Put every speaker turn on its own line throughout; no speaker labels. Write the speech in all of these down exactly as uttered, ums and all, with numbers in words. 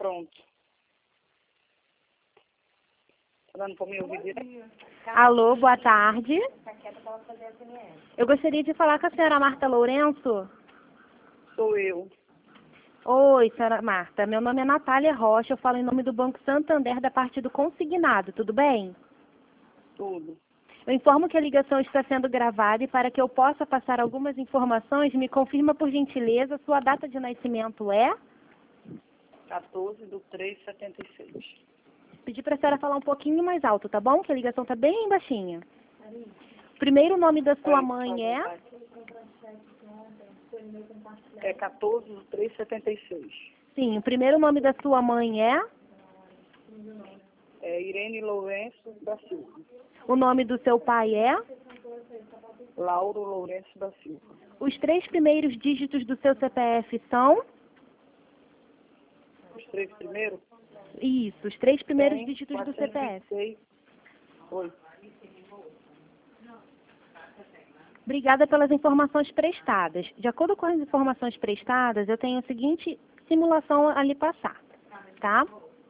Pronto. Tá dando para me ouvir direito?
Alô, boa tarde. Eu gostaria de falar com a senhora Marta Lourenço.
Sou eu.
Oi, senhora Marta. Meu nome é Natália Rocha. Eu falo em nome do Banco Santander, da parte do consignado. Tudo bem?
Tudo.
Eu informo que a ligação está sendo gravada e para que eu possa passar algumas informações, me confirma, por gentileza, sua data de nascimento é?
quatorze de três de setenta e seis.
Pedi para a senhora falar um pouquinho mais alto, tá bom? Que a ligação está bem baixinha. Primeiro nome da sua
Vai,
mãe
vai,
é?
vai. É quatorze de três de setenta e seis.
Sim, o primeiro nome da sua mãe é?
É Irene Lourenço da Silva.
O nome do seu pai é?
Lauro Lourenço da Silva.
Os três primeiros dígitos do seu C P F são?
Os três primeiros?
Isso, os três primeiros
Tem
dígitos do C P F.
quatrocentos e vinte e seis. Oi.
Obrigada pelas informações prestadas. De acordo com as informações prestadas, eu tenho a seguinte simulação a lhe passar, tá?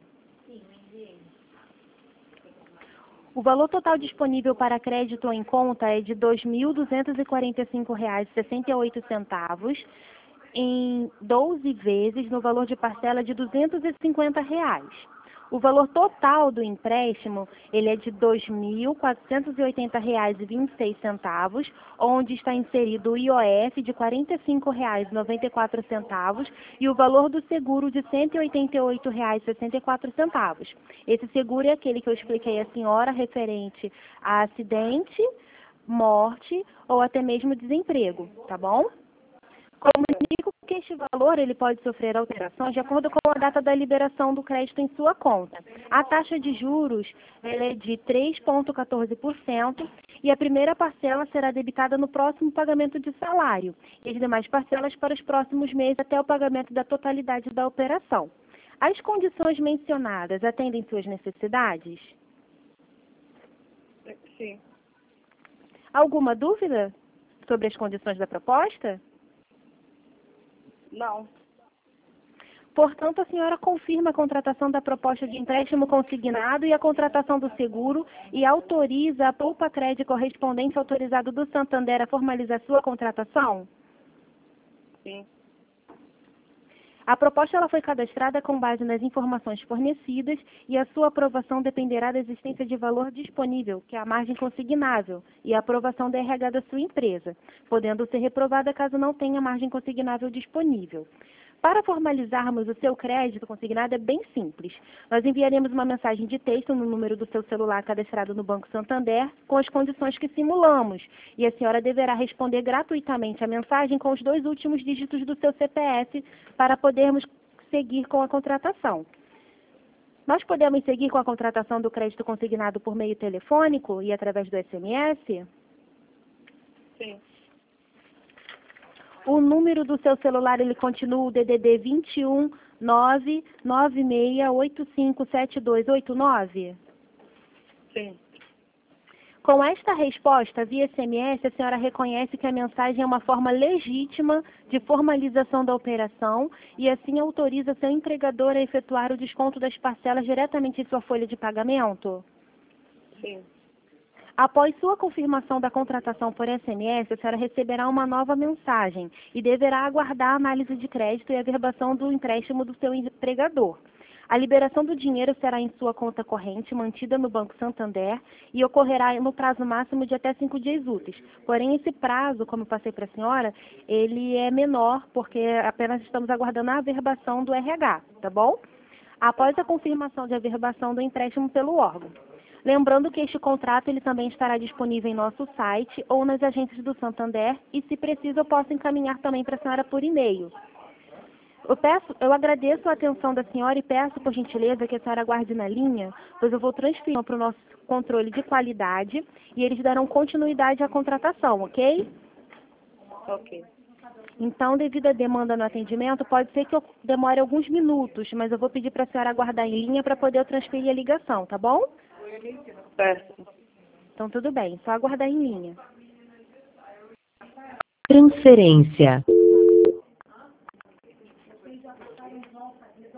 O valor total disponível para crédito em conta é de dois mil duzentos e quarenta e cinco reais e sessenta e oito centavos em doze vezes no valor de parcela de duzentos e cinquenta reais. O valor total do empréstimo, ele é de dois mil quatrocentos e oitenta reais e vinte e seis centavos, onde está inserido o I O F de quarenta e cinco reais e noventa e quatro centavos e o valor do seguro de cento e oitenta e oito reais e sessenta e quatro centavos. Esse seguro é aquele que eu expliquei à senhora referente a acidente, morte ou até mesmo desemprego, tá bom? Comunico que este valor ele pode sofrer alterações de acordo com a data da liberação do crédito em sua conta. A taxa de juros ela é de três vírgula quatorze por cento e a primeira parcela será debitada no próximo pagamento de salário e as demais parcelas para os próximos meses até o pagamento da totalidade da operação. As condições mencionadas atendem suas necessidades?
Sim.
Alguma dúvida sobre as condições da proposta?
Não.
Portanto, a senhora confirma a contratação da proposta de empréstimo consignado e a contratação do seguro e autoriza a Poupa Crédito correspondente autorizado do Santander a formalizar sua contratação?
Sim.
A proposta ela foi cadastrada com base nas informações fornecidas e a sua aprovação dependerá da existência de valor disponível, que é a margem consignável, e a aprovação da R H da sua empresa, podendo ser reprovada caso não tenha margem consignável disponível. Para formalizarmos o seu crédito consignado é bem simples. Nós enviaremos uma mensagem de texto no número do seu celular cadastrado no Banco Santander com as condições que simulamos. E a senhora deverá responder gratuitamente a mensagem com os dois últimos dígitos do seu C P F para podermos seguir com a contratação. Nós podemos seguir com a contratação do crédito consignado por meio telefônico e através do S M S?
Sim.
O número do seu celular, ele continua o D D D vinte e um, nove nove seis oito cinco sete dois oito nove?
Sim.
Com esta resposta, via S M S, a senhora reconhece que a mensagem é uma forma legítima de formalização da operação e assim autoriza seu empregador a efetuar o desconto das parcelas diretamente em sua folha de pagamento?
Sim.
Após sua confirmação da contratação por S M S, a senhora receberá uma nova mensagem e deverá aguardar a análise de crédito e a averbação do empréstimo do seu empregador. A liberação do dinheiro será em sua conta corrente, mantida no Banco Santander, e ocorrerá no prazo máximo de até cinco dias úteis. Porém, esse prazo, como eu passei para a senhora, ele é menor, porque apenas estamos aguardando a averbação do R H, tá bom? Após a confirmação de averbação do empréstimo pelo órgão. Lembrando que este contrato ele também estará disponível em nosso site ou nas agências do Santander e, se preciso, eu posso encaminhar também para a senhora por e-mail. Eu, peço, eu agradeço a atenção da senhora e peço, por gentileza, que a senhora aguarde na linha, pois eu vou transferir para o nosso controle de qualidade e eles darão continuidade à contratação, ok?
Ok.
Então, devido à demanda no atendimento, pode ser que eu demore alguns minutos, mas eu vou pedir para a senhora aguardar em linha para poder eu transferir a ligação, tá bom?
Certo.
Então, tudo bem, só aguardar em linha.
Transferência.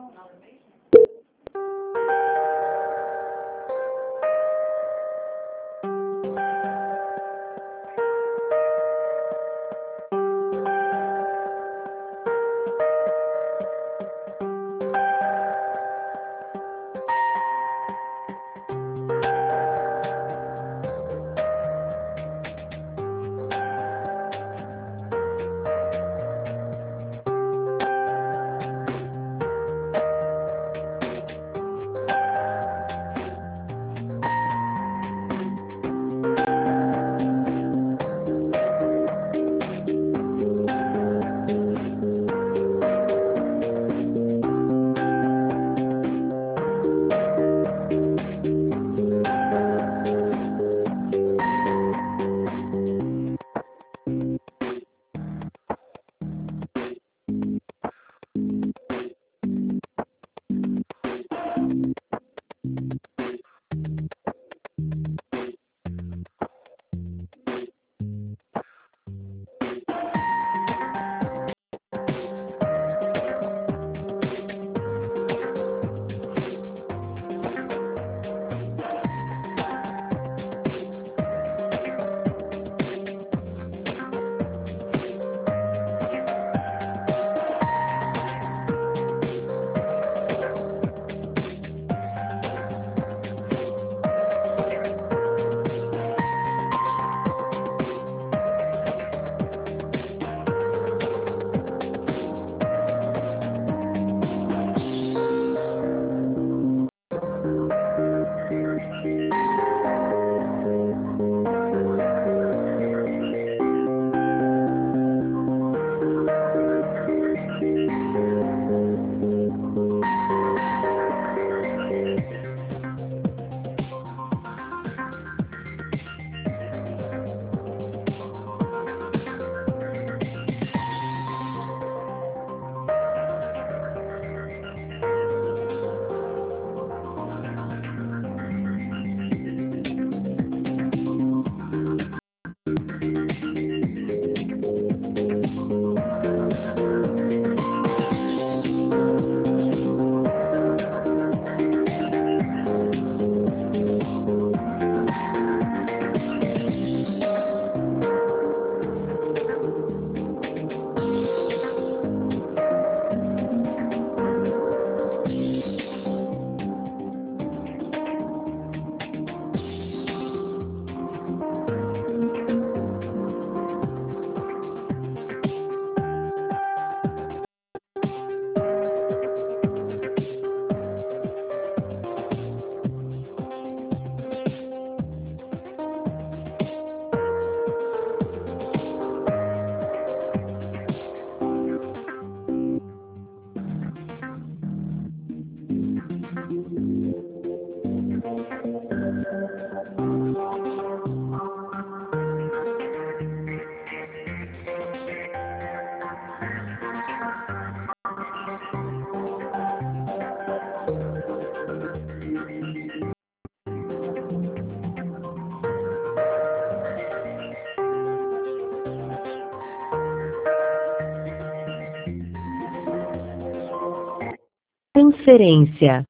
Transferência.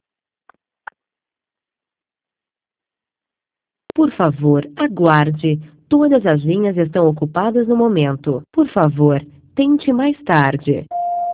Por favor, aguarde. Todas as linhas estão ocupadas no momento. Por favor, tente mais tarde.